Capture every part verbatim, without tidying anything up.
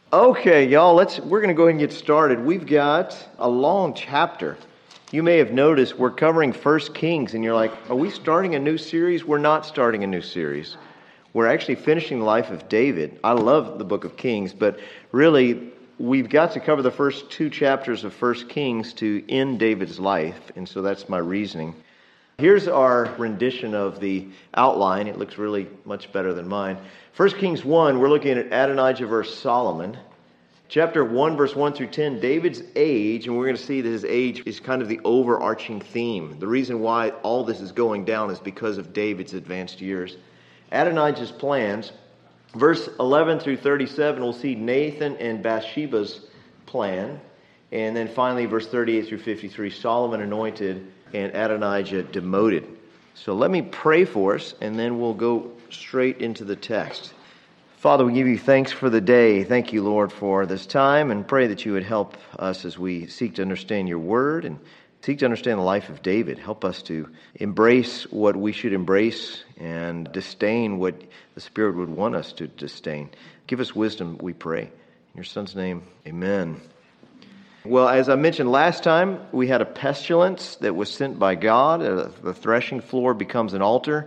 Okay, y'all, let's we're going to go ahead and get started. We've got a long chapter. You may have noticed we're covering First Kings, and you're like, are we starting a new series? We're not starting a new series. We're actually finishing the life of David. I love the book of Kings, but really, we've got to cover the first two chapters of First Kings to end David's life, and so that's my reasoning. Here's our rendition of the outline. It looks really much better than mine. First Kings one, we're looking at Adonijah versus Solomon. Chapter one, verse one through ten, David's age, and we're going to see that his age is kind of the overarching theme. The reason why all this is going down is because of David's advanced years. Adonijah's plans. Verse eleven through thirty-seven, we'll see Nathan and Bathsheba's plan. And then finally, verse thirty-eight through fifty-three, Solomon anointed and Adonijah demoted. So let me pray for us, and then we'll go straight into the text. Father, we give you thanks for the day. Thank you, Lord, for this time, and pray that you would help us as we seek to understand your word and seek to understand the life of David. Help us to embrace what we should embrace and disdain what the Spirit would want us to disdain. Give us wisdom, we pray. In your Son's name, amen. Well, as I mentioned last time, we had a pestilence that was sent by God. Uh, the threshing floor becomes an altar.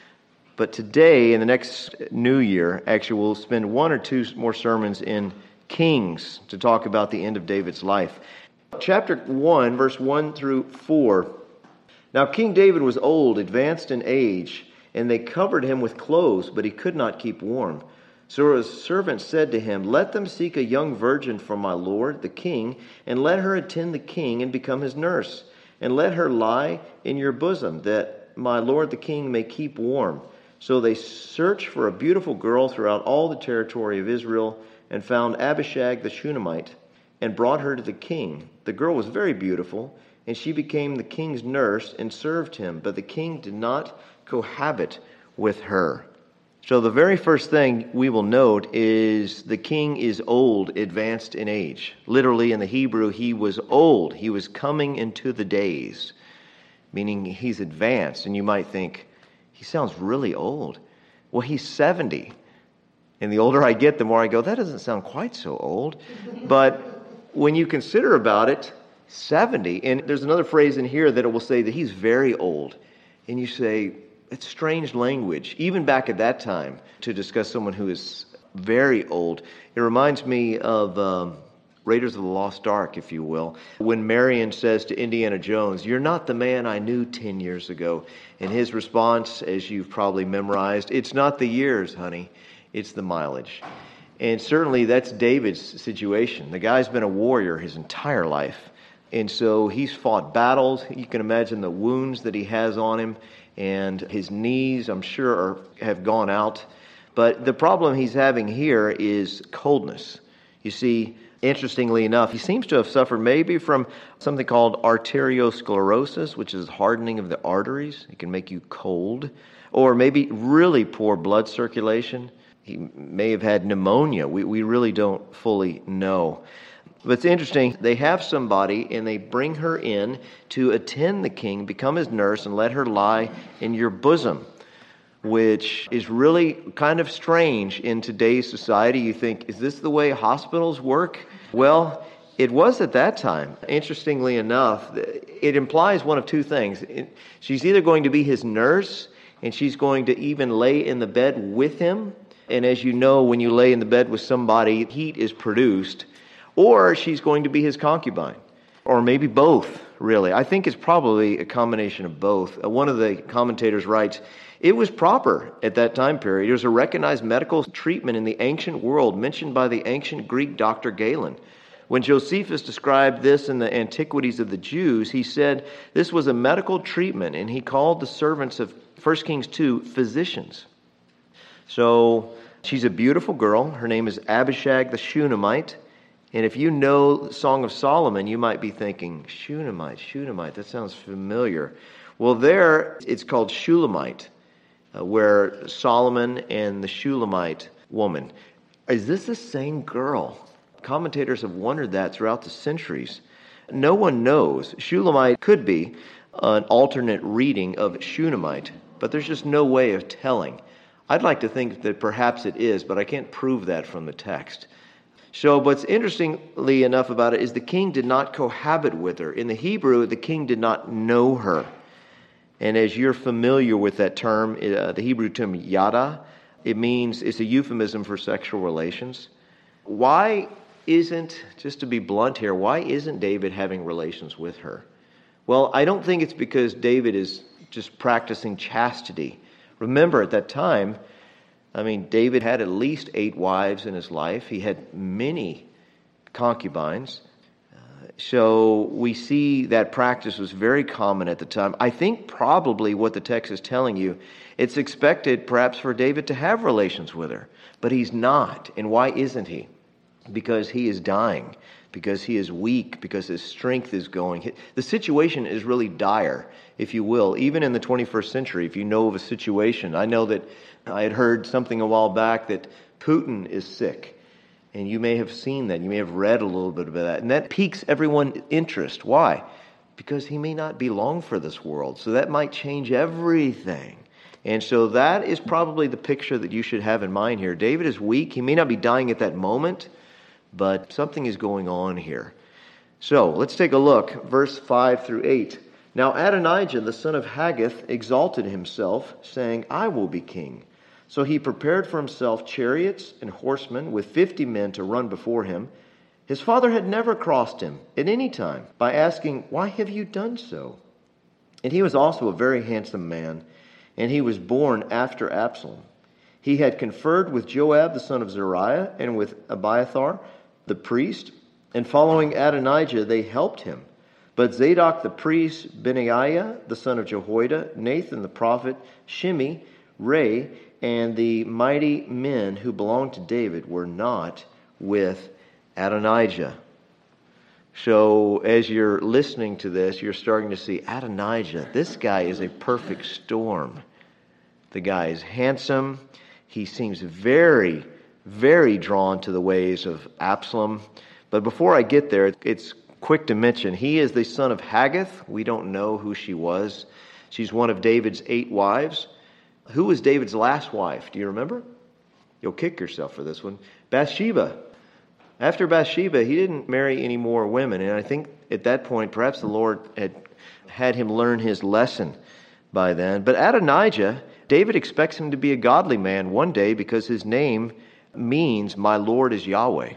But today, in the next new year, actually we'll spend one or two more sermons in Kings to talk about the end of David's life. Chapter one, verse one through four. Now King David was old, advanced in age, and they covered him with clothes, but he could not keep warm. So his servant said to him, "Let them seek a young virgin for my lord, the king, and let her attend the king and become his nurse, and let her lie in your bosom, that my lord the king may keep warm." So they searched for a beautiful girl throughout all the territory of Israel, and found Abishag the Shunammite, and brought her to the king. The girl was very beautiful, and she became the king's nurse and served him, but the king did not cohabit with her. So the very first thing we will note is the king is old, advanced in age. Literally in the Hebrew, he was old. He was coming into the days, meaning he's advanced. And you might think, he sounds really old. Well, he's seventy. And the older I get, the more I go, that doesn't sound quite so old. But when you consider about it, seventy, and there's another phrase in here that it will say that he's very old. And you say, it's strange language, even back at that time, to discuss someone who is very old. It reminds me of um, Raiders of the Lost Ark, if you will, when Marion says to Indiana Jones, "You're not the man I knew ten years ago." And his response, as you've probably memorized, "It's not the years, honey, it's the mileage." And certainly that's David's situation. The guy's been a warrior his entire life. And so he's fought battles. You can imagine the wounds that he has on him. And his knees, I'm sure, are, have gone out. But the problem he's having here is coldness. You see, interestingly enough, he seems to have suffered maybe from something called arteriosclerosis, which is hardening of the arteries. It can make you cold. Or maybe really poor blood circulation. He may have had pneumonia. We, we really don't fully know. But it's interesting, they have somebody and they bring her in to attend the king, become his nurse, and let her lie in your bosom, which is really kind of strange in today's society. You think, is this the way hospitals work? Well, it was at that time. Interestingly enough, it implies one of two things. She's either going to be his nurse, and she's going to even lay in the bed with him. And as you know, when you lay in the bed with somebody, heat is produced. Or she's going to be his concubine. Or maybe both, really. I think it's probably a combination of both. Uh, one of the commentators writes, it was proper at that time period. It was a recognized medical treatment in the ancient world mentioned by the ancient Greek Doctor Galen. When Josephus described this in the Antiquities of the Jews, he said this was a medical treatment, and he called the servants of First Kings two physicians. So she's a beautiful girl. Her name is Abishag the Shunammite. And if you know Song of Solomon, you might be thinking, Shunammite, Shunammite, that sounds familiar. Well, there it's called Shulamite, uh, where Solomon and the Shulamite woman. Is this the same girl? Commentators have wondered that throughout the centuries. No one knows. Shulamite could be an alternate reading of Shunammite, but there's just no way of telling. I'd like to think that perhaps it is, but I can't prove that from the text. So, what's interestingly enough about it is the king did not cohabit with her. In the Hebrew, the king did not know her. And as you're familiar with that term, uh, the Hebrew term yada, it means it's a euphemism for sexual relations. Why isn't, just to be blunt here, why isn't David having relations with her? Well, I don't think it's because David is just practicing chastity. Remember, at that time, I mean, David had at least eight wives in his life. He had many concubines. Uh, so we see that practice was very common at the time. I think probably what the text is telling you, it's expected perhaps for David to have relations with her, but he's not. And why isn't he? Because he is dying, because he is weak, because his strength is going. The situation is really dire, if you will, even in the twenty-first century. If you know of a situation, I know that I had heard something a while back that Putin is sick, and you may have seen that. You may have read a little bit about that, and that piques everyone's interest. Why? Because he may not be long for this world, so that might change everything. And so that is probably the picture that you should have in mind here. David is weak. He may not be dying at that moment, but something is going on here. So let's take a look, verse five through eight. Now Adonijah, the son of Haggith, exalted himself, saying, I will be king. So he prepared for himself chariots and horsemen with fifty men to run before him. His father had never crossed him at any time by asking, Why have you done so? And he was also a very handsome man, and he was born after Absalom. He had conferred with Joab, the son of Zeruiah, and with Abiathar, the priest, and following Adonijah, they helped him. But Zadok the priest, Benaiah, the son of Jehoiada, Nathan the prophet, Shimei, Ray, and the mighty men who belonged to David were not with Adonijah. So as you're listening to this, you're starting to see Adonijah. This guy is a perfect storm. The guy is handsome. He seems very, very drawn to the ways of Absalom. But before I get there, it's quick to mention, he is the son of Haggith. We don't know who she was. She's one of David's eight wives. Who was David's last wife? Do you remember? You'll kick yourself for this one. Bathsheba. After Bathsheba, he didn't marry any more women. And I think at that point, perhaps the Lord had had him learn his lesson by then. But Adonijah, David expects him to be a godly man one day because his name means, my Lord is Yahweh.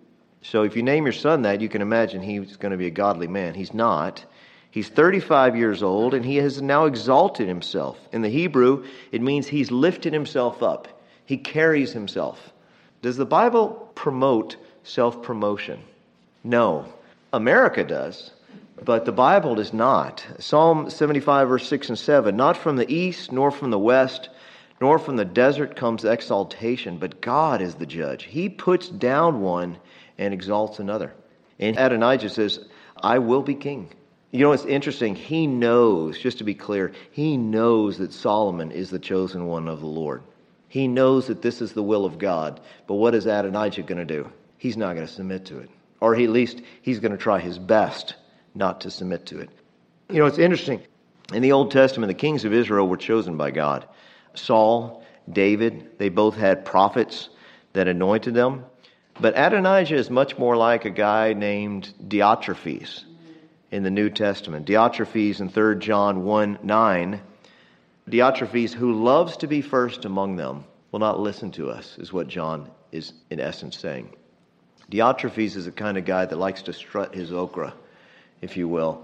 So if you name your son that, you can imagine he's going to be a godly man. He's not. He's thirty-five years old, and he has now exalted himself. In the Hebrew, it means he's lifted himself up. He carries himself. Does the Bible promote self-promotion? No. America does, but the Bible does not. Psalm seventy-five, verse six and seven, not from the east, nor from the west, nor from the desert comes exaltation, but God is the judge. He puts down one and exalts another. And Adonijah says, I will be king. You know, it's interesting. He knows, just to be clear, he knows that Solomon is the chosen one of the Lord. He knows that this is the will of God. But what is Adonijah going to do? He's not going to submit to it. Or at least he's going to try his best not to submit to it. You know, it's interesting. In the Old Testament, the kings of Israel were chosen by God. Saul, David, they both had prophets that anointed them. But Adonijah is much more like a guy named Diotrephes in the New Testament. Diotrephes in Third John one nine. Diotrephes, who loves to be first among them, will not listen to us, is what John is in essence saying. Diotrephes is the kind of guy that likes to strut his okra, if you will.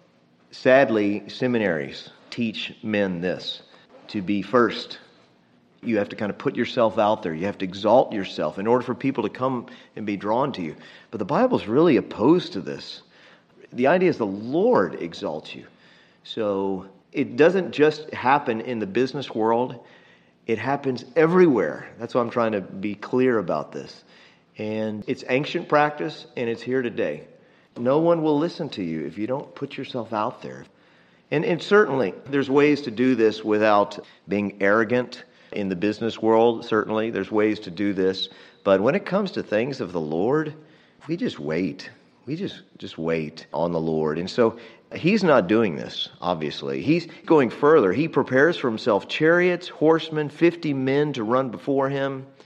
Sadly, seminaries teach men this, to be first. You have to kind of put yourself out there. You have to exalt yourself in order for people to come and be drawn to you. But the Bible's really opposed to this. The idea is the Lord exalts you. So it doesn't just happen in the business world. It happens everywhere. That's why I'm trying to be clear about this. And it's ancient practice, and it's here today. No one will listen to you if you don't put yourself out there. And, and certainly, there's ways to do this without being arrogant. In the business world, certainly, there's ways to do this. But when it comes to things of the Lord, we just wait. We just, just wait on the Lord. And so he's not doing this, obviously. He's going further. He prepares for himself chariots, horsemen, fifty men to run before him.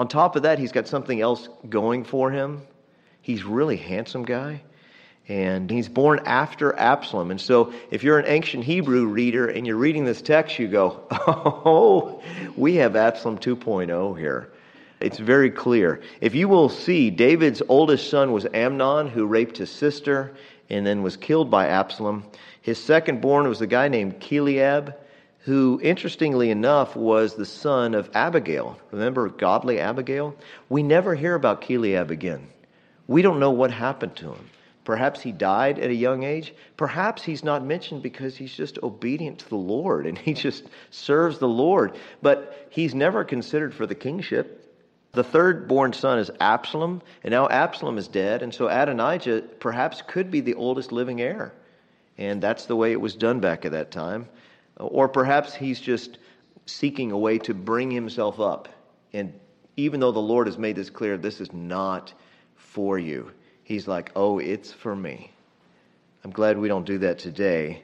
On top of that, he's got something else going for him. He's a really handsome guy. And he's born after Absalom. And so if you're an ancient Hebrew reader and you're reading this text, you go, oh, we have Absalom two point oh here. It's very clear. If you will see, David's oldest son was Amnon, who raped his sister and then was killed by Absalom. His second born was a guy named Chileab, who, interestingly enough, was the son of Abigail. Remember godly Abigail? We never hear about Chileab again. We don't know what happened to him. Perhaps he died at a young age. Perhaps he's not mentioned because he's just obedient to the Lord and he just serves the Lord. But he's never considered for the kingship. The third born son is Absalom, and now Absalom is dead, and so Adonijah perhaps could be the oldest living heir. And that's the way it was done back at that time. Or perhaps he's just seeking a way to bring himself up. And even though the Lord has made this clear, this is not for you. He's like, oh, it's for me. I'm glad we don't do that today.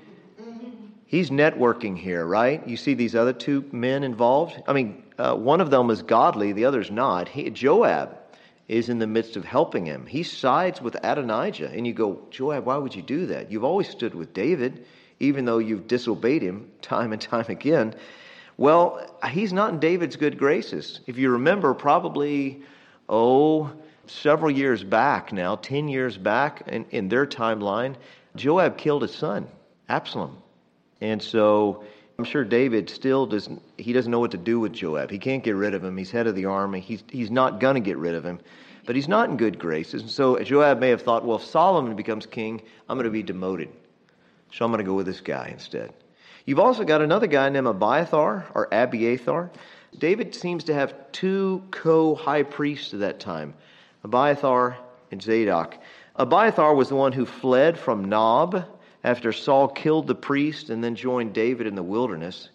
He's networking here, right? You see these other two men involved? I mean, uh, one of them is godly, the other's not. He, Joab is in the midst of helping him. He sides with Adonijah. And you go, Joab, why would you do that? You've always stood with David, even though you've disobeyed him time and time again. Well, he's not in David's good graces. If you remember, probably, oh... several years back now, ten years back in, in their timeline, Joab killed his son, Absalom. And so I'm sure David still doesn't, he doesn't know what to do with Joab. He can't get rid of him. He's head of the army. He's, he's not going to get rid of him. But he's not in good graces. And so Joab may have thought, well, if Solomon becomes king, I'm going to be demoted. So I'm going to go with this guy instead. You've also got another guy named Abiathar or Abiathar. David seems to have two co-high priests at that time, Abiathar and Zadok. Abiathar was the one who fled from Nob after Saul killed the priest and then joined David in the wilderness.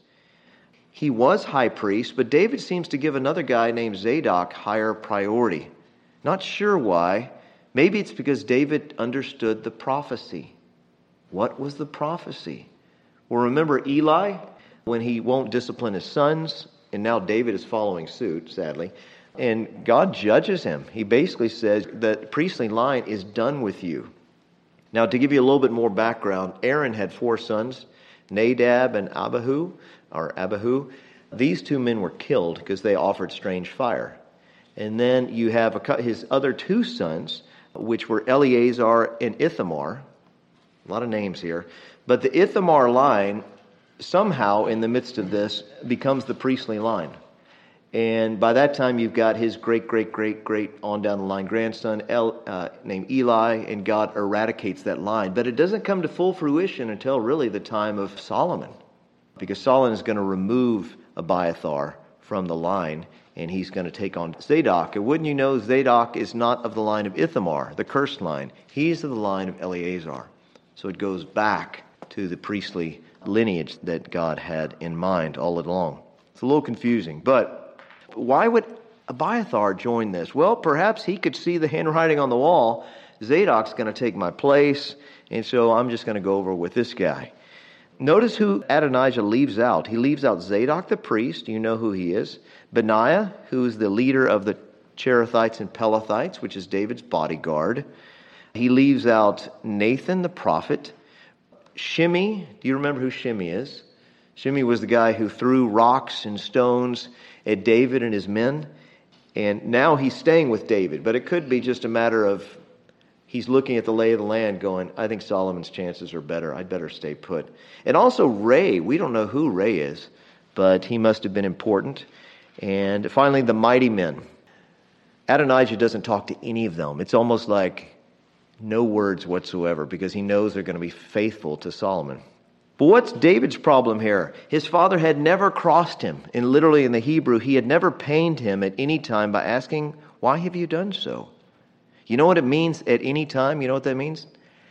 He was high priest, but David seems to give another guy named Zadok higher priority. Not sure why. Maybe it's because David understood the prophecy. What was the prophecy? Well, remember Eli, when he won't discipline his sons, and now David is following suit, sadly. And God judges him. He basically says that the priestly line is done with you. Now, to give you a little bit more background, Aaron had four sons, Nadab and Abihu, or Abihu. These two men were killed because they offered strange fire. And then you have a, his other two sons, which were Eleazar and Ithamar. A lot of names here. But the Ithamar line, somehow in the midst of this, becomes the priestly line. And by that time, you've got his great, great, great, great on down the line grandson El, uh, named Eli, and God eradicates that line. But it doesn't come to full fruition until really the time of Solomon, because Solomon is going to remove Abiathar from the line, and he's going to take on Zadok. And wouldn't you know, Zadok is not of the line of Ithamar, the cursed line. He's of the line of Eleazar. So it goes back to the priestly lineage that God had in mind all along. It's a little confusing, but why would Abiathar join this? Well, perhaps he could see the handwriting on the wall. Zadok's going to take my place, and so I'm just going to go over with this guy. Notice who Adonijah leaves out. He leaves out Zadok the priest. You know who he is. Benaiah, who is the leader of the Cherethites and Pelethites, which is David's bodyguard. He leaves out Nathan the prophet. Shimei, do you remember who Shimei is? Shimei was the guy who threw rocks and stones at David and his men. And now he's staying with David. But it could be just a matter of he's looking at the lay of the land going, I think Solomon's chances are better. I'd better stay put. And also Ray. We don't know who Ray is, but he must have been important. And finally, the mighty men. Adonijah doesn't talk to any of them. It's almost like no words whatsoever because he knows they're going to be faithful to Solomon. But what's David's problem here? His father had never crossed him. And literally in the Hebrew, he had never pained him at any time by asking, why have you done so? You know what it means at any time? You know what that means?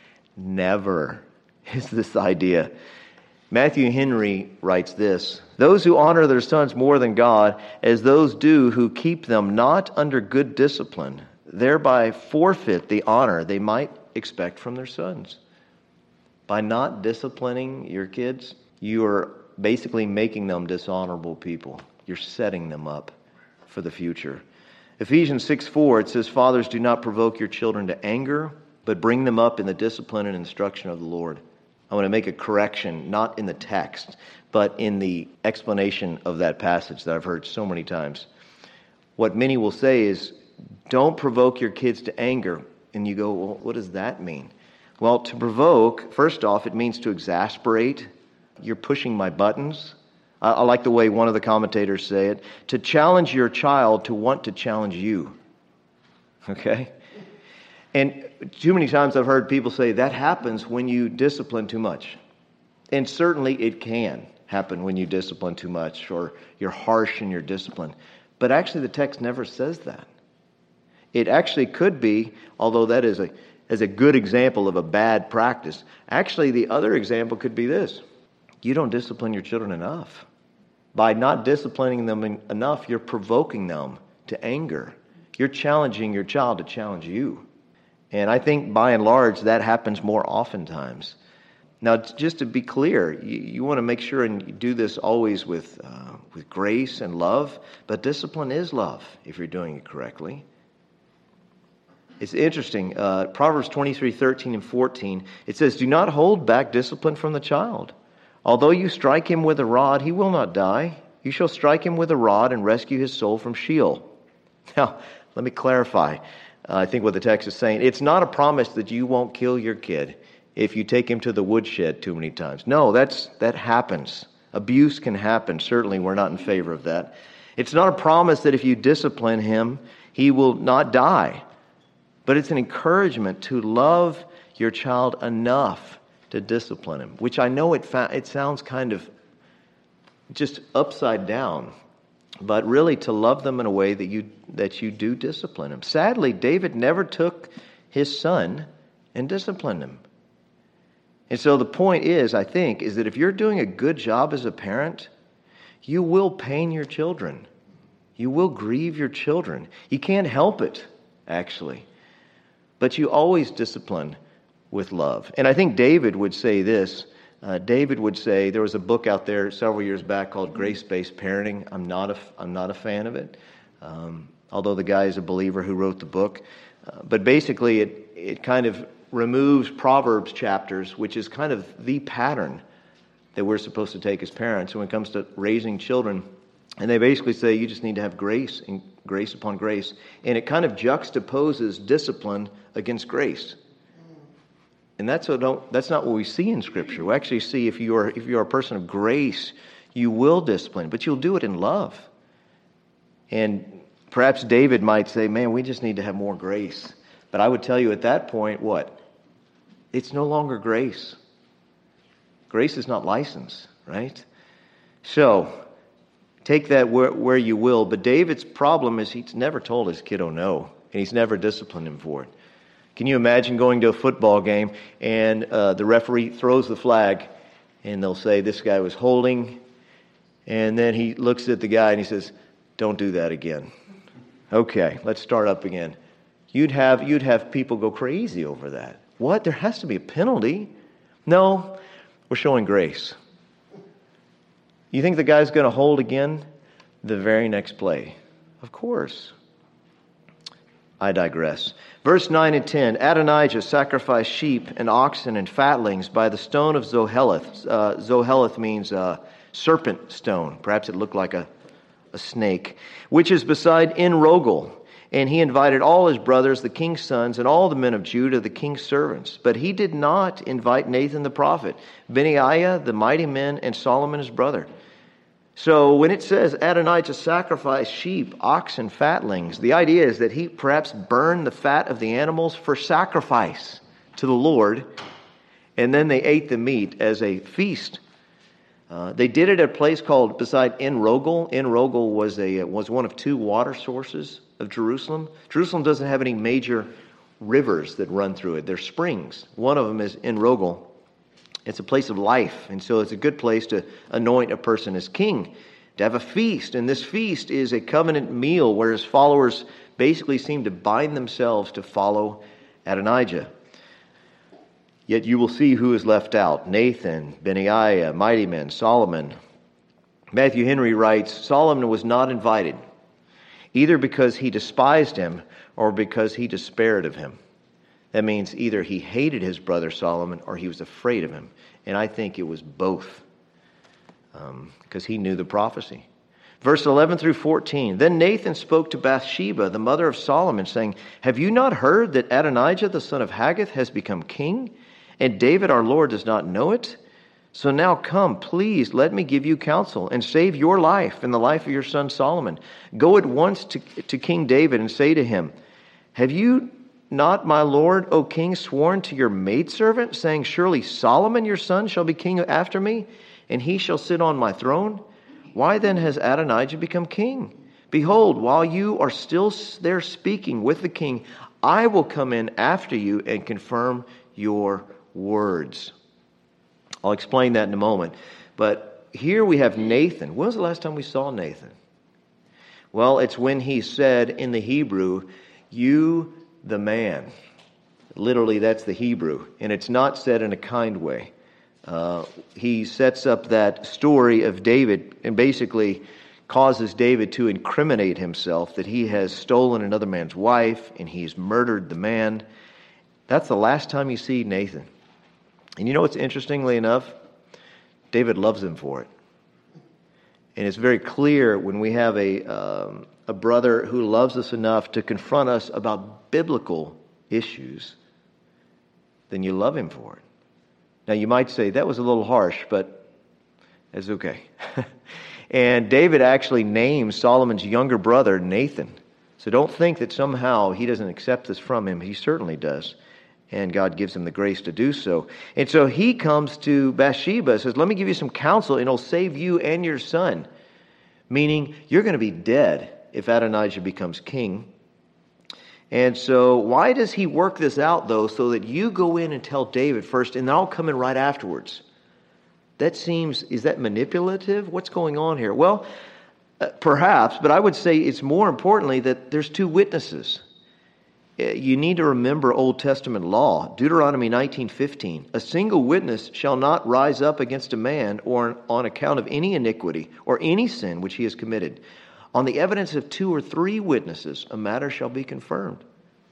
Never is this idea. Matthew Henry writes this, those who honor their sons more than God, as those do who keep them not under good discipline, thereby forfeit the honor they might expect from their sons. By not disciplining your kids, you are basically making them dishonorable people. You're setting them up for the future. Ephesians six four, it says, "Fathers, do not provoke your children to anger, but bring them up in the discipline and instruction of the Lord." I want to make a correction, not in the text, but in the explanation of that passage that I've heard so many times. What many will say is, don't provoke your kids to anger. And you go, well, what does that mean? Well, to provoke, first off, it means to exasperate. You're pushing my buttons. I, I like the way one of the commentators say it. To challenge your child to want to challenge you. Okay? And too many times I've heard people say that happens when you discipline too much. And certainly it can happen when you discipline too much or you're harsh in your discipline. But actually the text never says that. It actually could be, although that is a, is a good example of a bad practice, actually the other example could be this. You don't discipline your children enough. By not disciplining them en- enough, you're provoking them to anger. You're challenging your child to challenge you. And I think by and large that happens more oftentimes. Now, just to be clear, you, you want to make sure and you do this always with uh, with grace and love, but discipline is love if you're doing it correctly. It's interesting. Uh, Proverbs twenty-three, thirteen and fourteen, it says, "Do not hold back discipline from the child. Although you strike him with a rod, he will not die. You shall strike him with a rod and rescue his soul from Sheol." Now, let me clarify. Uh, I think what the text is saying, it's not a promise that you won't kill your kid if you take him to the woodshed too many times. No, that's that happens. Abuse can happen. Certainly, we're not in favor of that. It's not a promise that if you discipline him, he will not die. But it's an encouragement to love your child enough to discipline him, which I know it fa- it sounds kind of just upside down, but really to love them in a way that you that you do discipline him. Sadly, David never took his son and disciplined him. And so the point is, I think, is that if you're doing a good job as a parent, you will pain your children. You will grieve your children. You can't help it, actually. But you always discipline with love. And I think David would say this. Uh, David would say, there was a book out there several years back called Grace-Based Parenting. I'm not a, I'm not a fan of it, um, although the guy is a believer who wrote the book. Uh, but basically, it, it kind of removes Proverbs chapters, which is kind of the pattern that we're supposed to take as parents when it comes to raising children. And they basically say you just need to have grace and grace upon grace. And it kind of juxtaposes discipline against grace. And that's what don't, that's not what we see in Scripture. We actually see if you are if you are a person of grace, you will discipline, but you'll do it in love. And perhaps David might say, man, we just need to have more grace. But I would tell you at that point, what? It's no longer grace. Grace is not license, right? So, take that where, where you will. But David's problem is he's never told his kiddo no, and he's never disciplined him for it. Can you imagine going to a football game and uh, the referee throws the flag and they'll say this guy was holding, and then he looks at the guy and he says, don't do that again. Okay, let's start up again. You'd have you'd have people go crazy over that. What? There has to be a penalty. No, we're showing grace. You think the guy's going to hold again the very next play? Of course. I digress. Verse nine and ten, Adonijah sacrificed sheep and oxen and fatlings by the stone of Zoheleth. Uh, Zoheleth means uh, serpent stone. Perhaps it looked like a, a snake, which is beside En-Rogel. And he invited all his brothers, the king's sons, and all the men of Judah, the king's servants. But he did not invite Nathan the prophet, Benaiah, the mighty men, and Solomon his brother. So when it says Adonijah sacrificed sheep, oxen, fatlings, the idea is that he perhaps burned the fat of the animals for sacrifice to the Lord, and then they ate the meat as a feast. Uh, they did it at a place called beside En-Rogel. En-Rogel was a was one of two water sources of Jerusalem. Jerusalem doesn't have any major rivers that run through it. They're springs. One of them is En-Rogel. It's a place of life, and so it's a good place to anoint a person as king, to have a feast. And this feast is a covenant meal where his followers basically seem to bind themselves to follow Adonijah. Yet you will see who is left out. Nathan, Benaiah, mighty men, Solomon. Matthew Henry writes, Solomon was not invited. either because he despised him or because he despaired of him. That means either he hated his brother Solomon or he was afraid of him. And I think it was both, because um, he knew the prophecy. Verse eleven through fourteen. Then Nathan spoke to Bathsheba, the mother of Solomon, saying, Have you not heard that Adonijah, the son of Haggith, has become king? And David our Lord does not know it? So now come, please, let me give you counsel, and save your life and the life of your son Solomon. Go at once to, to King David and say to him, Have you not, my lord, O king, sworn to your maidservant, saying, Surely Solomon your son shall be king after me, and he shall sit on my throne? Why then has Adonijah become king? Behold, while you are still there speaking with the king, I will come in after you and confirm your words. I'll explain that in a moment. But here we have Nathan. When was the last time we saw Nathan? Well, it's when he said in the Hebrew, You the man. Literally, that's the Hebrew. And it's not said in a kind way. Uh, he sets up that story of David and basically causes David to incriminate himself that he has stolen another man's wife and he's murdered the man. That's the last time you see Nathan. And you know what's interestingly enough? David loves him for it. And it's very clear when we have a um, a brother who loves us enough to confront us about biblical issues, then you love him for it. Now you might say, that was a little harsh, but it's okay. And David actually names Solomon's younger brother Nathan. So don't think that somehow he doesn't accept this from him. He certainly does. And God gives him the grace to do so. And so he comes to Bathsheba and says, let me give you some counsel and it'll save you and your son. Meaning, you're going to be dead if Adonijah becomes king. And so why does he work this out, though, so that you go in and tell David first, and then I'll come in right afterwards? That seems, is that manipulative? What's going on here? Well, uh, perhaps, but I would say it's more importantly that there's two witnesses. You need to remember Old Testament law. Deuteronomy nineteen fifteen. A single witness shall not rise up against a man or on account of any iniquity or any sin which he has committed. On the evidence of two or three witnesses, a matter shall be confirmed.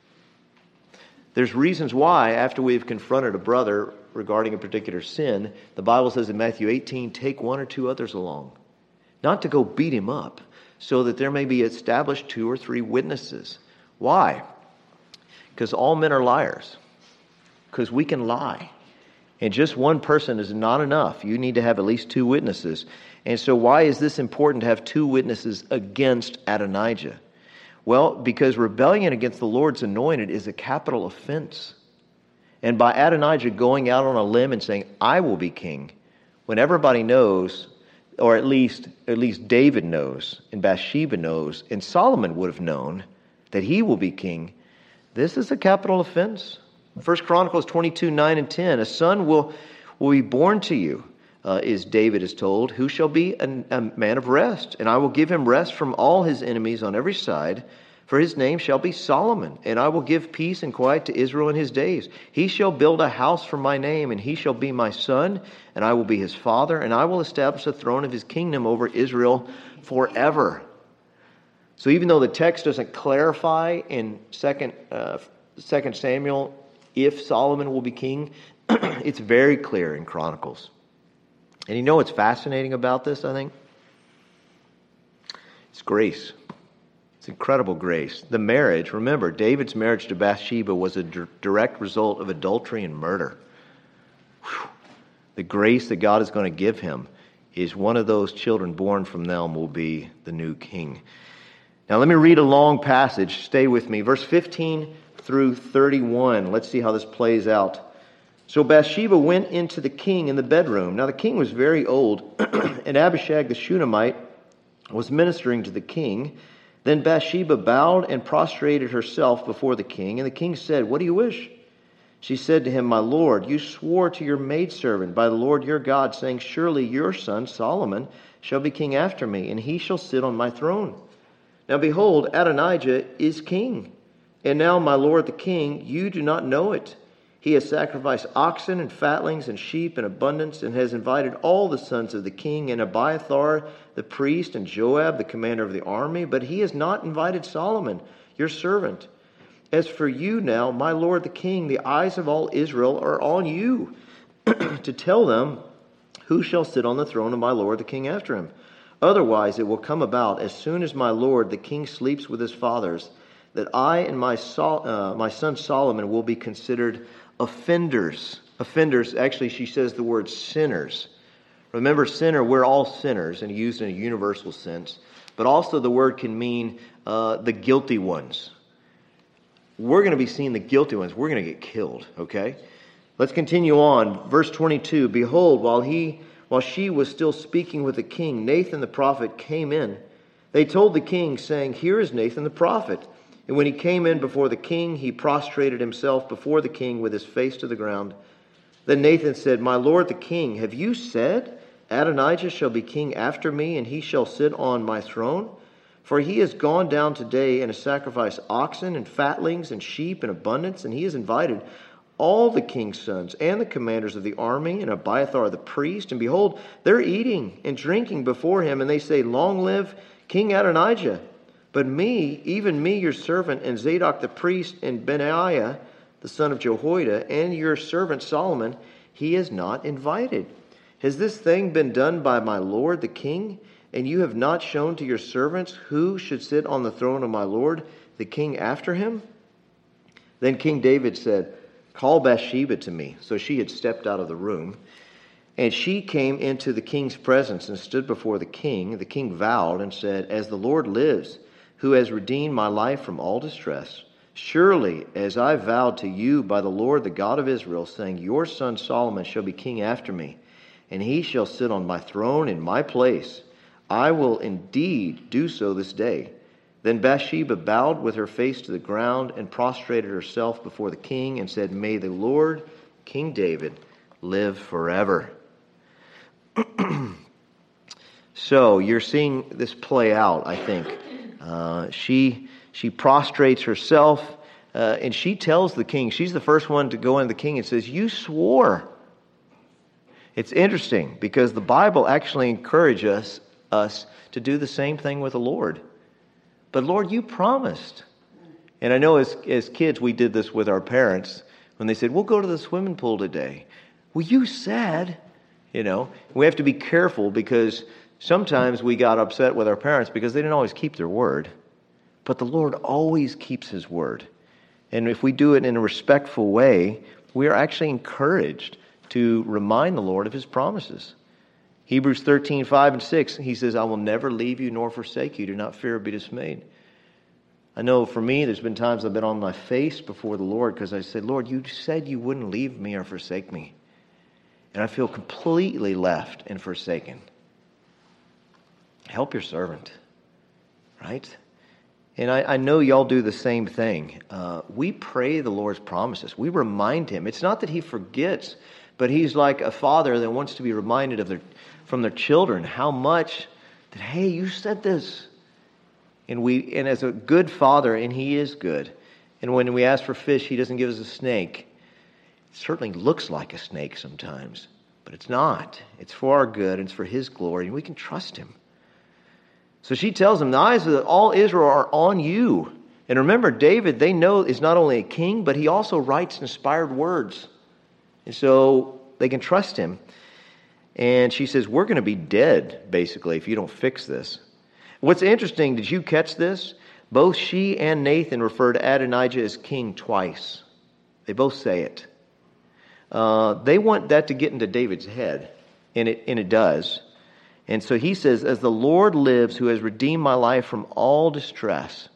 There's reasons why, after we've confronted a brother regarding a particular sin, the Bible says in Matthew eighteen, take one or two others along. Not to go beat him up, so that there may be established two or three witnesses. Why? Because all men are liars. Because we can lie. And just one person is not enough. You need to have at least two witnesses. And so why is this important to have two witnesses against Adonijah? Well, because rebellion against the Lord's anointed is a capital offense. And by Adonijah going out on a limb and saying, I will be king, when everybody knows, or at least, at least David knows, and Bathsheba knows, and Solomon would have known that he will be king, this is a capital offense. First Chronicles twenty-two, nine and ten. A son will, will be born to you, uh, is David is told, who shall be a, a man of rest. And I will give him rest from all his enemies on every side. For his name shall be Solomon. And I will give peace and quiet to Israel in his days. He shall build a house for my name, and he shall be my son, and I will be his father. And I will establish the throne of his kingdom over Israel forever. So even though the text doesn't clarify in Second uh, Second Samuel if Solomon will be king, it's very clear in Chronicles. And you know what's fascinating about this, I think? It's grace. It's incredible grace. The marriage, remember, David's marriage to Bathsheba was a d- direct result of adultery and murder. Whew. The grace that God is going to give him is one of those children born from them will be the new king. Now let me read a long passage. Stay with me. Verse fifteen through thirty-one. Let's see how this plays out. So Bathsheba went into the king in the bedroom. Now the king was very old, and Abishag the Shunammite was ministering to the king. Then Bathsheba bowed and prostrated herself before the king, and the king said, What do you wish? She said to him, My lord, you swore to your maidservant by the Lord your God, saying, Surely your son Solomon shall be king after me, and he shall sit on my throne. Now behold, Adonijah is king. And now, my lord the king, you do not know it. He He has sacrificed oxen and fatlings and sheep in abundance, and has invited all the sons of the king, and Abiathar the priest, and Joab the commander of the army, but he has not invited Solomon, your servant. As for you now, my lord the king, the eyes of all Israel are on you, to tell them who shall sit on the throne of my lord the king after him. Otherwise it will come about, as soon as my lord the king sleeps with his fathers, that I and my, Sol- uh, my son Solomon will be considered offenders. Offenders, actually she says the word sinners. Remember, sinner, we're all sinners, and used in a universal sense. But also the word can mean uh, the guilty ones. We're going to be seeing the guilty ones. We're going to get killed, okay? Let's continue on. Verse twenty-two, Behold, while he, while she was still speaking with the king, Nathan the prophet came in. They told the king, saying, Here is Nathan the prophet. And when he came in before the king, he prostrated himself before the king with his face to the ground. Then Nathan said, My lord the king, have you said, Adonijah shall be king after me, and he shall sit on my throne? For he has gone down today and has sacrificed oxen and fatlings and sheep in abundance, and he has invited all the king's sons and the commanders of the army and Abiathar the priest. And behold, they're eating and drinking before him, and they say, Long live King Adonijah. But me, even me, your servant, and Zadok the priest, and Benaiah, the son of Jehoiada, and your servant Solomon, he has not invited. Has this thing been done by my lord the king? And you have not shown to your servants who should sit on the throne of my lord the king after him? Then King David said, Call Bathsheba to me. So she had stepped out of the room. And she came into the king's presence and stood before the king. The king vowed and said, As the Lord lives, who has redeemed my life from all distress, surely as I vowed to you by the Lord, the God of Israel, saying, Your son Solomon shall be king after me, and he shall sit on my throne in my place, I will indeed do so this day. Then Bathsheba bowed with her face to the ground and prostrated herself before the king and said, May the Lord, King David, live forever. So you're seeing this play out, I think. Uh, she she prostrates herself, uh, and she tells the king, she's the first one to go into the king and says, You swore. It's interesting because the Bible actually encourages us, us to do the same thing with the Lord. But Lord, you promised. And I know as, as kids we did this with our parents when they said, We'll go to the swimming pool today. Well, you said, you know, we have to be careful because sometimes we got upset with our parents because they didn't always keep their word. But the Lord always keeps his word. And if we do it in a respectful way, we are actually encouraged to remind the Lord of his promises. Hebrews thirteen, five and six, he says, I will never leave you nor forsake you. Do not fear or be dismayed. I know for me, there's been times I've been on my face before the Lord because I said, Lord, you said you wouldn't leave me or forsake me. And I feel completely left and forsaken. Help your servant, right? And I, I know y'all do the same thing. Uh, we pray the Lord's promises. We remind him. It's not that he forgets, but he's like a father that wants to be reminded of their from their children how much that, hey, you said this. And we and as a good father, and he is good, and when we ask for fish, he doesn't give us a snake. It certainly looks like a snake sometimes, but it's not. It's for our good, and it's for his glory, and we can trust him. So she tells him, the eyes of all Israel are on you. And remember, David, they know, is not only a king, but he also writes inspired words. And so they can trust him. And she says, we're going to be dead, basically, if you don't fix this. What's interesting, did you catch this? Both she and Nathan refer to Adonijah as king twice. They both say it. Uh, they want that to get into David's head, and it, and it does. And so he says, as the Lord lives, who has redeemed my life from all distress.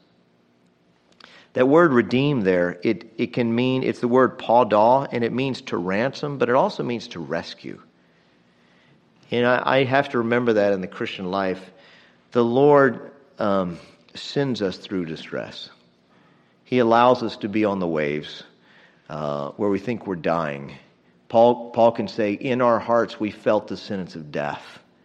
That word redeem there, it, it can mean, it's the word padah, and it means to ransom, but it also means to rescue. And I, I have to remember that in the Christian life. The Lord um, sends us through distress. He allows us to be on the waves uh, where we think we're dying. Paul, Paul can say, in our hearts we felt the sentence of death.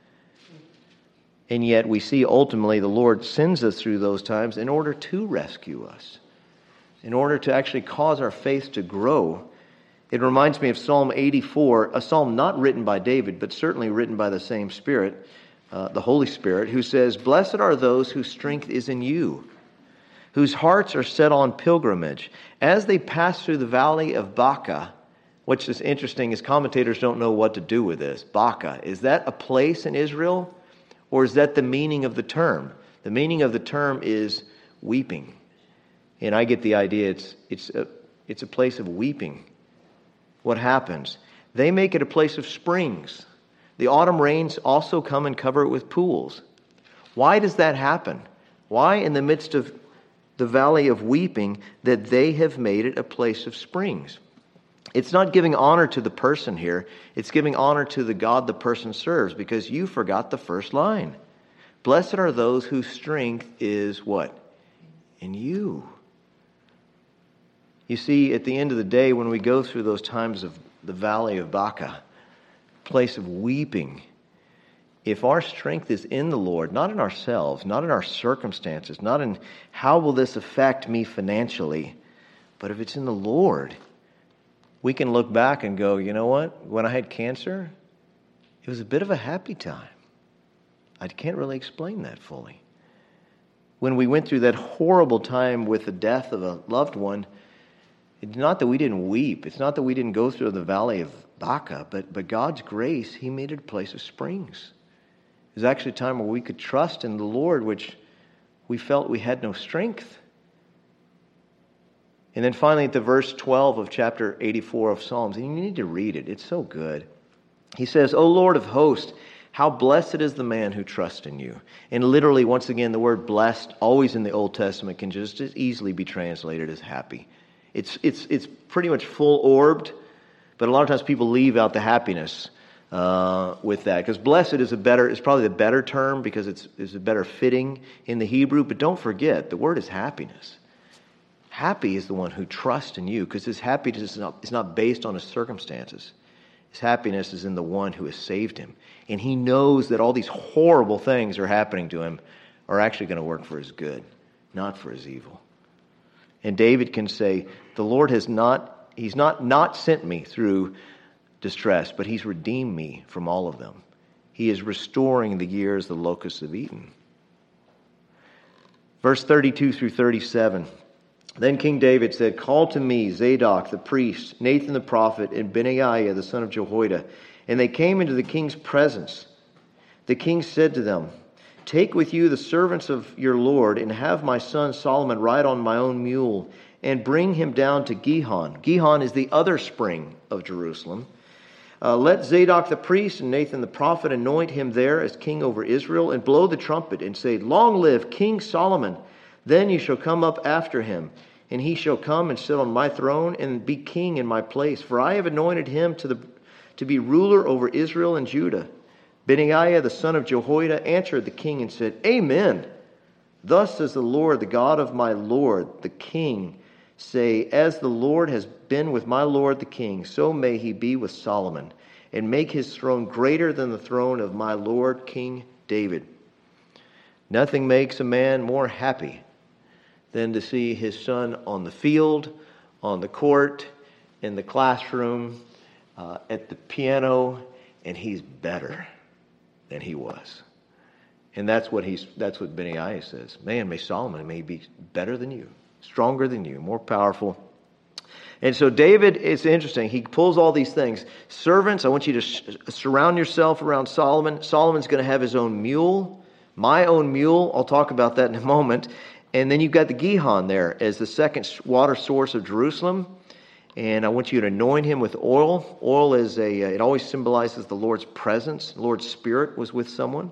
And yet we see ultimately the Lord sends us through those times in order to rescue us, in order to actually cause our faith to grow. It reminds me of Psalm eighty-four, a psalm not written by David, but certainly written by the same Spirit, uh, the Holy Spirit, who says, "Blessed are those whose strength is in you, whose hearts are set on pilgrimage. As they pass through the valley of Baca," which is interesting, is commentators don't know what to do with this. Baca, is that a place in Israel, or is that the meaning of the term? The meaning of the term is weeping. And I get the idea it's it's a, it's a place of weeping. What happens? They make it a place of springs. The autumn rains also come and cover it with pools. Why does that happen? Why, in the midst of the valley of weeping, that they have made it a place of springs? It's not giving honor to the person here. It's giving honor to the God the person serves, because you forgot the first line. Blessed are those whose strength is what? In you. You see, at the end of the day, when we go through those times of the valley of Baca, place of weeping, if our strength is in the Lord, not in ourselves, not in our circumstances, not in how will this affect me financially, but if it's in the Lord, we can look back and go, you know what? When I had cancer, it was a bit of a happy time. I can't really explain that fully. When we went through that horrible time with the death of a loved one, it's not that we didn't weep. It's not that we didn't go through the valley of Baca, but, but God's grace, He made it a place of springs. It was actually a time where we could trust in the Lord, which we felt we had no strength. And then finally at the verse twelve of chapter eighty-four of Psalms, and you need to read it. It's so good. He says, "O Lord of hosts, how blessed is the man who trusts in you." And literally, once again, the word blessed, always in the Old Testament, can just as easily be translated as happy. It's it's it's pretty much full-orbed, but a lot of times people leave out the happiness uh, with that, because blessed is a better is probably the better term, because it's is a better fitting in the Hebrew. But don't forget, the word is happiness. Happy is the one who trusts in you, because his happiness is not is not based on his circumstances. His happiness is in the one who has saved him, and he knows that all these horrible things are happening to him are actually going to work for his good, not for his evil. And David can say, the Lord has not, He's not not sent me through distress, but He's redeemed me from all of them. He is restoring the years the locusts have eaten. Verse thirty-two through thirty-seven. Then King David said, "Call to me Zadok the priest, Nathan the prophet, and Benaiah the son of Jehoiada." And they came into the king's presence. The king said to them, "Take with you the servants of your Lord, and have my son Solomon ride on my own mule, and bring him down to Gihon." Gihon is the other spring of Jerusalem. Uh, "let Zadok the priest and Nathan the prophet anoint him there as king over Israel, and blow the trumpet, and say, 'Long live King Solomon!' Then you shall come up after him, and he shall come and sit on my throne, and be king in my place. For I have anointed him to the to be ruler over Israel and Judah." Benaiah the son of Jehoiada answered the king and said, "Amen. Thus says the Lord, the God of my Lord, the king, say, as the Lord has been with my Lord the king, so may he be with Solomon, and make his throne greater than the throne of my Lord King David." Nothing makes a man more happy than to see his son on the field, on the court, in the classroom, uh, at the piano, and he's better than he was. And that's what he's that's what Benaiah says. Man, may Solomon may be better than you, stronger than you, more powerful. And so David, it's interesting. He pulls all these things. Servants, I want you to sh- surround yourself around Solomon. Solomon's going to have his own mule, my own mule. I'll talk about that in a moment. And then you've got the Gihon there as the second water source of Jerusalem. And I want you to anoint him with oil. Oil is a, it always symbolizes the Lord's presence. The Lord's Spirit was with someone.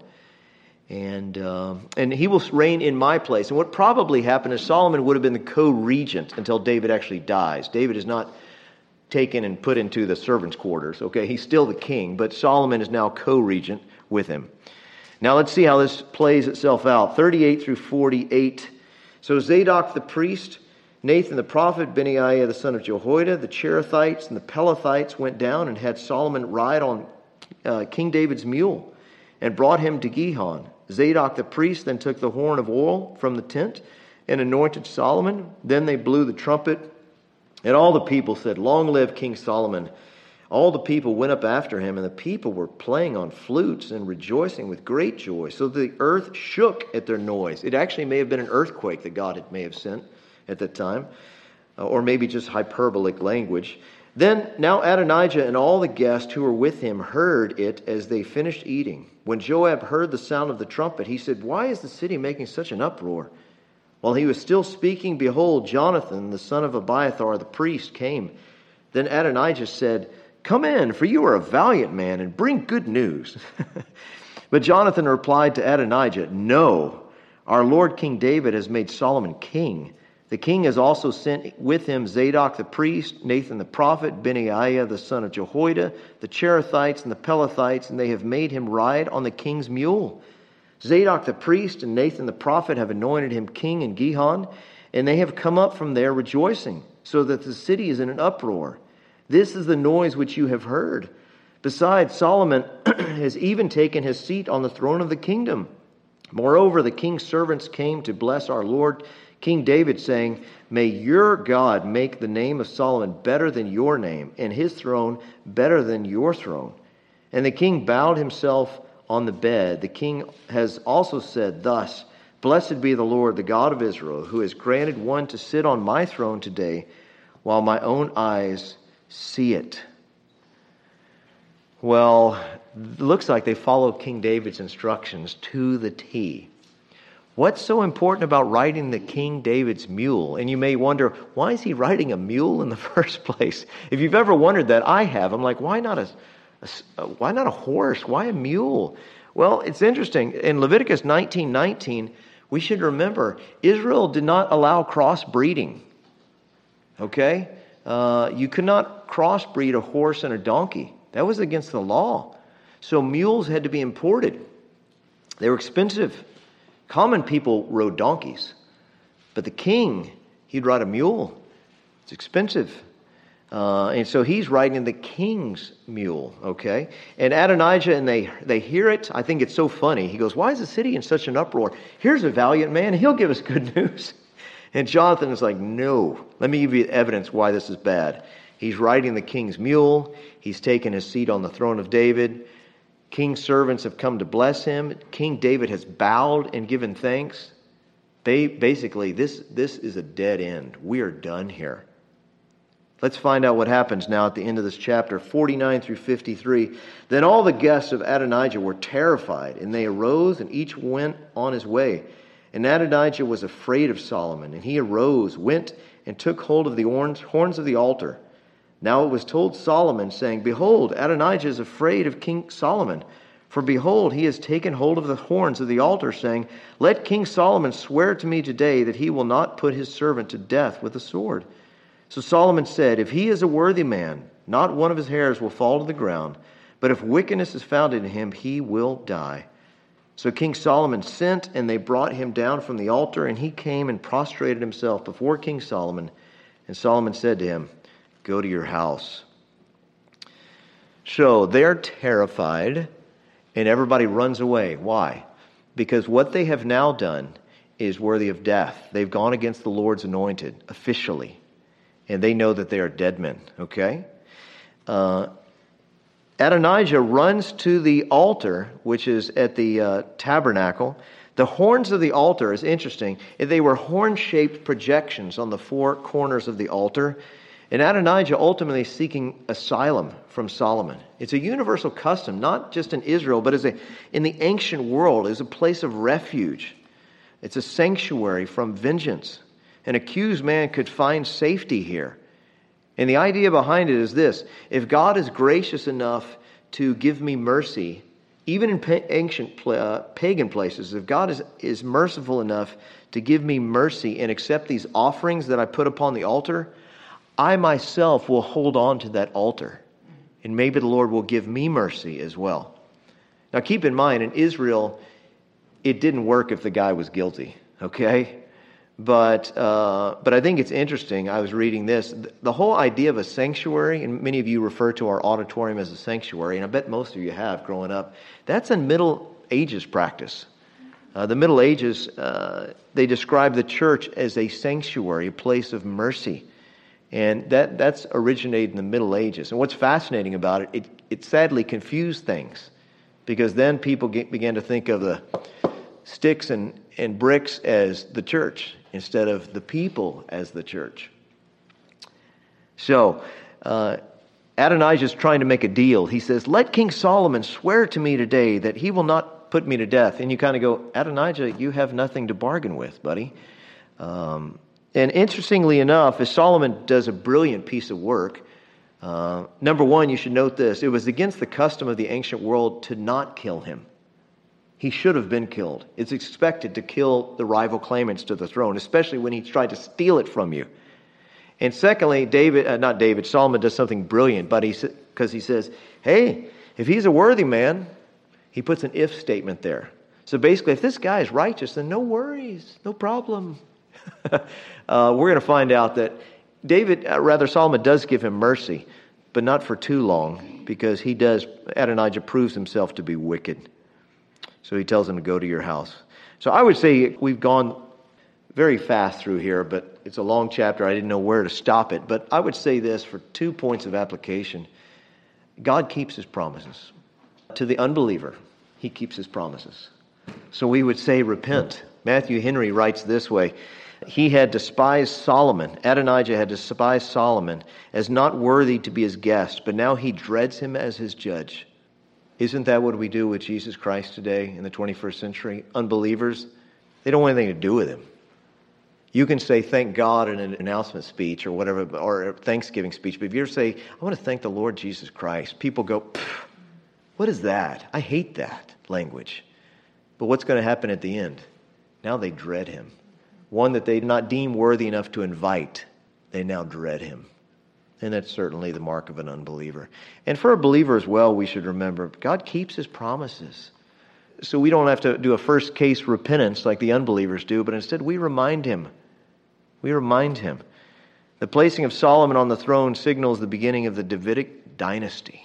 And uh, and he will reign in my place. And what probably happened is Solomon would have been the co-regent until David actually dies. David is not taken and put into the servants' quarters. Okay, he's still the king, but Solomon is now co-regent with him. Now let's see how this plays itself out. thirty-eight through forty-eight. So Zadok the priest, Nathan the prophet, Benaiah the son of Jehoiada, the Cherethites and the Pelethites went down and had Solomon ride on uh, King David's mule and brought him to Gihon. Zadok the priest then took the horn of oil from the tent and anointed Solomon. Then they blew the trumpet And all the people said, "Long live King Solomon." All the people went up after him, and the people were playing on flutes and rejoicing with great joy. So the earth shook at their noise. It actually may have been an earthquake that God had, may have sent at that time, uh, or maybe just hyperbolic language. Then now Adonijah and all the guests who were with him heard it as they finished eating. When Joab heard the sound of the trumpet, he said, "Why is the city making such an uproar?" While he was still speaking, behold, Jonathan, the son of Abiathar, the priest, came. Then Adonijah said, "Come in, for you are a valiant man, and bring good news." But Jonathan replied to Adonijah, "No, our Lord King David has made Solomon king. The king has also sent with him Zadok the priest, Nathan the prophet, Benaiah the son of Jehoiada, the Cherethites and the Pelethites, and they have made him ride on the king's mule. Zadok the priest and Nathan the prophet have anointed him king in Gihon, and they have come up from there rejoicing, so that the city is in an uproar. This is the noise which you have heard. Besides, Solomon has even taken his seat on the throne of the kingdom. Moreover, the king's servants came to bless our Lord King David, saying, 'May your God make the name of Solomon better than your name, and his throne better than your throne.' And the king bowed himself on the bed. The king has also said thus, 'Blessed be the Lord, the God of Israel, who has granted one to sit on my throne today, while my own eyes see it.'" Well, it looks like they followed King David's instructions to the T. What's so important about riding the King David's mule? And you may wonder, why is he riding a mule in the first place? If you've ever wondered that, I have. I'm like, why not a, a why not a horse? Why a mule? Well, it's interesting. In Leviticus nineteen nineteen, we should remember Israel did not allow crossbreeding. Okay? Uh, you could not crossbreed a horse and a donkey. That was against the law. So mules had to be imported. They were expensive. Common people rode donkeys. But the king, he'd ride a mule. It's expensive. Uh, and so he's riding the king's mule, okay? And Adonijah, and they, they hear it. I think it's so funny. He goes, "Why is the city in such an uproar? Here's a valiant man. He'll give us good news." And Jonathan is like, "No, let me give you evidence why this is bad." He's riding the king's mule. He's taken his seat on the throne of David. King's servants have come to bless him. King David has bowed and given thanks. They, basically, this, this is a dead end. We are done here. Let's find out what happens now at the end of this chapter, forty-nine through fifty-three. Then all the guests of Adonijah were terrified, and they arose, and each went on his way. And Adonijah was afraid of Solomon, and he arose, went, and took hold of the horns of the altar. Now it was told Solomon, saying, "Behold, Adonijah is afraid of King Solomon. For behold, he has taken hold of the horns of the altar, saying, 'Let King Solomon swear to me today that he will not put his servant to death with a sword.' So Solomon said, 'If he is a worthy man, not one of his hairs will fall to the ground. But if wickedness is found in him, he will die.' So King Solomon sent, and they brought him down from the altar, and he came and prostrated himself before King Solomon. And Solomon said to him, 'Go to your house.'" So they're terrified, and everybody runs away. Why? Because what they have now done is worthy of death. They've gone against the Lord's anointed, officially. And they know that they are dead men, okay? Uh, Adonijah runs to the altar, which is at the uh, tabernacle. The horns of the altar is interesting. They were horn-shaped projections on the four corners of the altar. And Adonijah ultimately seeking asylum from Solomon. It's a universal custom, not just in Israel, but as a, in the ancient world, as a place of refuge. It's a sanctuary from vengeance. An accused man could find safety here. And the idea behind it is this: if God is gracious enough to give me mercy, even in pa- ancient uh, pagan places, if God is, is merciful enough to give me mercy and accept these offerings that I put upon the altar, I myself will hold on to that altar. And maybe the Lord will give me mercy as well. Now keep in mind, in Israel, it didn't work if the guy was guilty, okay? But uh, but I think it's interesting. I was reading this. The whole idea of a sanctuary, and many of you refer to our auditorium as a sanctuary, and I bet most of you have growing up, that's a Middle Ages practice. Uh, the Middle Ages, uh, they describe the church as a sanctuary, a place of mercy. And that, that's originated in the Middle Ages. And what's fascinating about it, it, it sadly confused things, because then people get, began to think of the sticks and, and bricks as the church instead of the people as the church. So, uh, Adonijah is trying to make a deal. He says, let King Solomon swear to me today that he will not put me to death. And you kind of go, Adonijah, you have nothing to bargain with, buddy. Um, and interestingly enough, as Solomon does a brilliant piece of work, uh, number one, you should note this. It was against the custom of the ancient world to not kill him. He should have been killed. It's expected to kill the rival claimants to the throne, especially when he tried to steal it from you. And secondly, David, uh, not David, Solomon does something brilliant, but he because he says, hey, if he's a worthy man, he puts an if statement there. So basically, if this guy is righteous, then no worries, no problem. uh, we're going to find out that David, uh, rather Solomon does give him mercy, but not for too long, because he does, Adonijah proves himself to be wicked. So he tells him to go to your house. So I would say we've gone very fast through here, but it's a long chapter. I didn't know where to stop it. But I would say this for two points of application. God keeps his promises. To the unbeliever, he keeps his promises. So we would say repent. Matthew Henry writes this way. He had despised Solomon. Adonijah had despised Solomon as not worthy to be his guest, but now he dreads him as his judge. Isn't that what we do with Jesus Christ today in the twenty-first century? Unbelievers, they don't want anything to do with him. You can say thank God in an announcement speech or whatever, or a Thanksgiving speech, but if you ever say, I want to thank the Lord Jesus Christ, people go, what is that? I hate that language. But what's going to happen at the end? Now they dread him. One that they did not deem worthy enough to invite, they now dread him. And that's certainly the mark of an unbeliever. And for a believer as well, we should remember, God keeps his promises. So we don't have to do a first case repentance like the unbelievers do, but instead we remind him. We remind him. The placing of Solomon on the throne signals the beginning of the Davidic dynasty.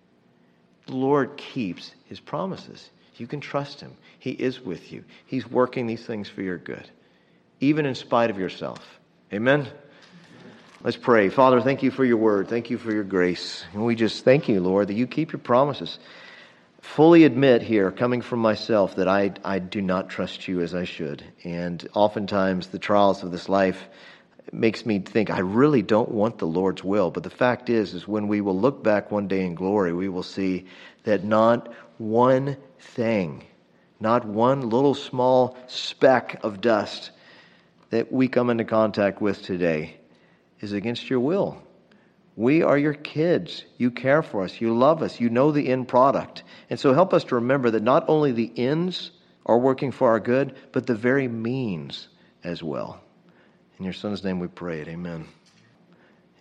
The Lord keeps his promises. You can trust him. He is with you. He's working these things for your good, even in spite of yourself. Amen? Let's pray. Father, thank you for your word. Thank you for your grace. And we just thank you, Lord, that you keep your promises. Fully admit here, coming from myself, that I, I do not trust you as I should. And oftentimes the trials of this life makes me think, I really don't want the Lord's will. But the fact is, is when we will look back one day in glory, we will see that not one thing, not one little small speck of dust that we come into contact with today is against your will. We are your kids. You care for us. You love us. You know the end product. And so help us to remember that not only the ends are working for our good, but the very means as well. In your Son's name we pray it. Amen.